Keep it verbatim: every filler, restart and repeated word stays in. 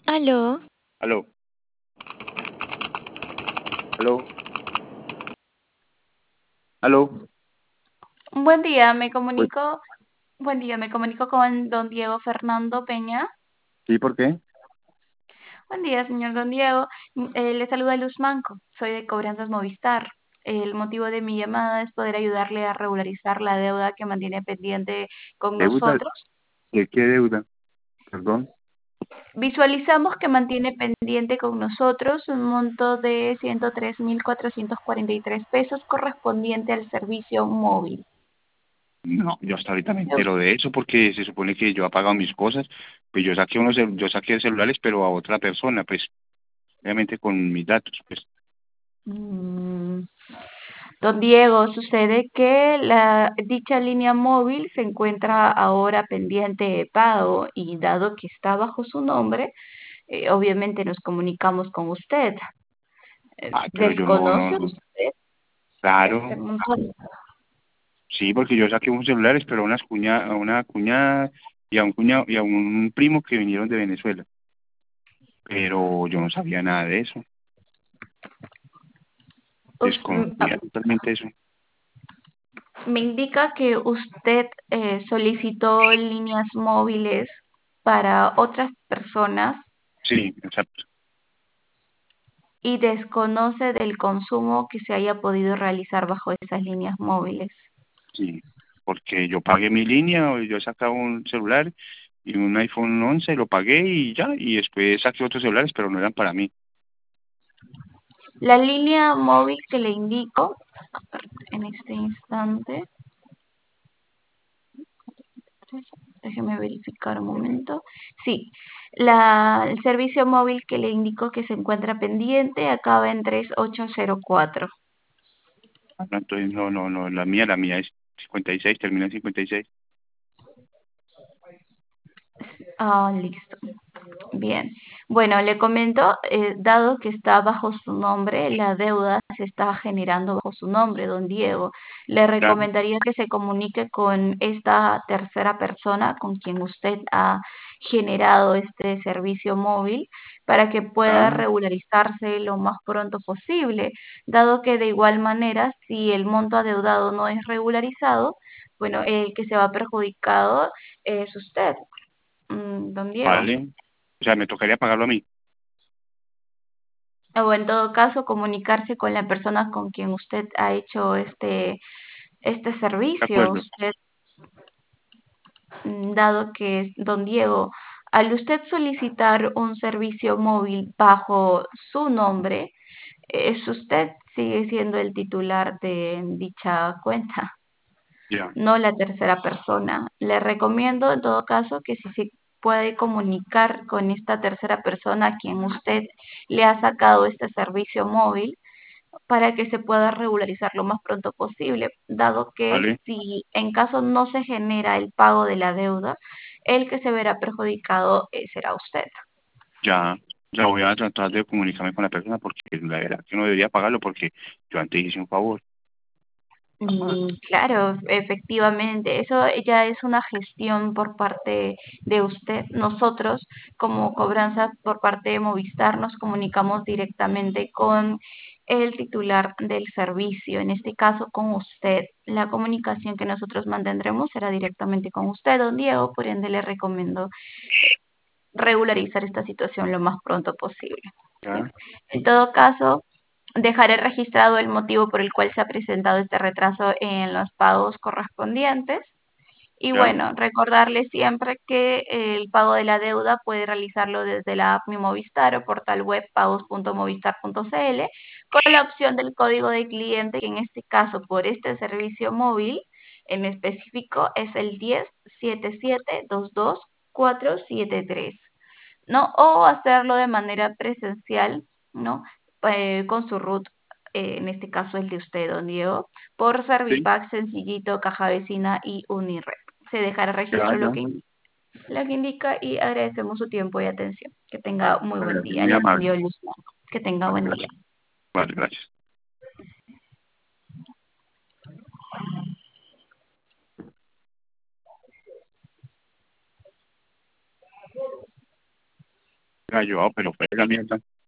Aló, Aló, aló, aló. buen día, me Pues, comunico, buen día, me comunico con don Diego Fernando Peña. ¿sí por qué? Buen día, señor don Diego. Mm, eh, le saluda Luz Manco, soy de Cobranzas Movistar. El motivo de mi llamada es poder ayudarle a regularizar la deuda que mantiene pendiente con ¿Deuda? nosotros. ¿De qué deuda? Perdón. Visualizamos que mantiene pendiente con nosotros un monto de ciento tres mil cuatrocientos cuarenta y tres pesos correspondiente al servicio móvil. No, yo hasta ahorita me entero de eso porque se supone que yo he pagado mis cosas, pues yo saqué unos, cel- yo saqué celulares, pero a otra persona, pues obviamente con mis datos, pues. Mm, Don Diego, sucede que la, dicha línea móvil se encuentra ahora pendiente de pago y dado que está bajo su nombre, eh, obviamente nos comunicamos con usted. Eh, Ah, pero yo no, no, ¿Desconoce no. usted este Claro, montón? sí, porque yo saqué unos celulares, pero a unas cuña, a una cuñada y a un cuñado y a un primo que vinieron de Venezuela, pero yo no sabía nada de eso, Us- mm, ah, desconocía totalmente eso. Me indica que usted eh, solicitó líneas móviles para otras personas Sí, exacto. y desconoce del consumo que se haya podido realizar bajo esas líneas móviles. Sí, porque yo pagué mi línea, o yo sacaba un celular y un iPhone once lo pagué y ya, y después saqué otros celulares, pero no eran para mí. La línea móvil que le indico en este instante, déjeme verificar un momento. Sí, la, el servicio móvil que le indico que se encuentra pendiente acaba en tres ocho cero cuatro. Ah, no, entonces, no, no, no, la mía, la mía es cincuenta y seis, termina en cincuenta y seis. Ah, listo. Bien, bueno, le comento, eh, dado que está bajo su nombre, la deuda se está generando bajo su nombre, don Diego. Le Claro, recomendaría que se comunique con esta tercera persona con quien usted ha generado este servicio móvil para que pueda ah, regularizarse lo más pronto posible, dado que de igual manera, si el monto adeudado no es regularizado, bueno, el que se va perjudicado es usted, mm, don Diego. vale. O sea, me tocaría pagarlo a mí, O en todo caso, comunicarse con la persona con quien usted ha hecho este, este de servicio. acuerdo. Usted, mm, dado que es don Diego, al usted solicitar un servicio móvil bajo su nombre, es usted sigue siendo el titular de dicha cuenta, Ya, no la tercera persona. Le recomiendo en todo caso que si se puede comunicar con esta tercera persona a quien usted le ha sacado este servicio móvil, para que se pueda regularizar lo más pronto posible, dado que vale, si en caso no se genera el pago de la deuda, el que se verá perjudicado eh, será usted. ya. Ya voy a tratar de comunicarme con la persona porque la verdad que no debería pagarlo porque yo antes hice un favor. Mm, claro, efectivamente, eso ya es una gestión por parte de usted. Nosotros, como cobranza por parte de Movistar, nos comunicamos directamente con el titular del servicio, en este caso con usted. La comunicación que nosotros mantendremos será directamente con usted, don Diego, por ende le recomiendo regularizar esta situación lo más pronto posible. ¿Sí? Ya, En todo caso, dejaré registrado el motivo por el cual se ha presentado este retraso en los pagos correspondientes. Y ya, bueno, recordarle siempre que el pago de la deuda puede realizarlo desde la app Mi Movistar o portal web pagos punto movistar punto cl con la opción del código de cliente, que en este caso por este servicio móvil en específico es el diez setenta y siete veintidós cuatrocientos setenta y tres. ¿No? O hacerlo de manera presencial, ¿no? Eh, con su root, eh, en este caso el de usted, don Diego, por sí, Servipack, Sencillito, Caja Vecina y Unired. Se dejará ya, registro lo ya. que, lo que indica y agradecemos su tiempo y atención. Que tenga muy buen Gracias, día. muy Le amable. atendió Luz Blanco. Que tenga Vale, buen día. gracias. Vale, gracias. Ay, yo, ah, pero fue la mierda.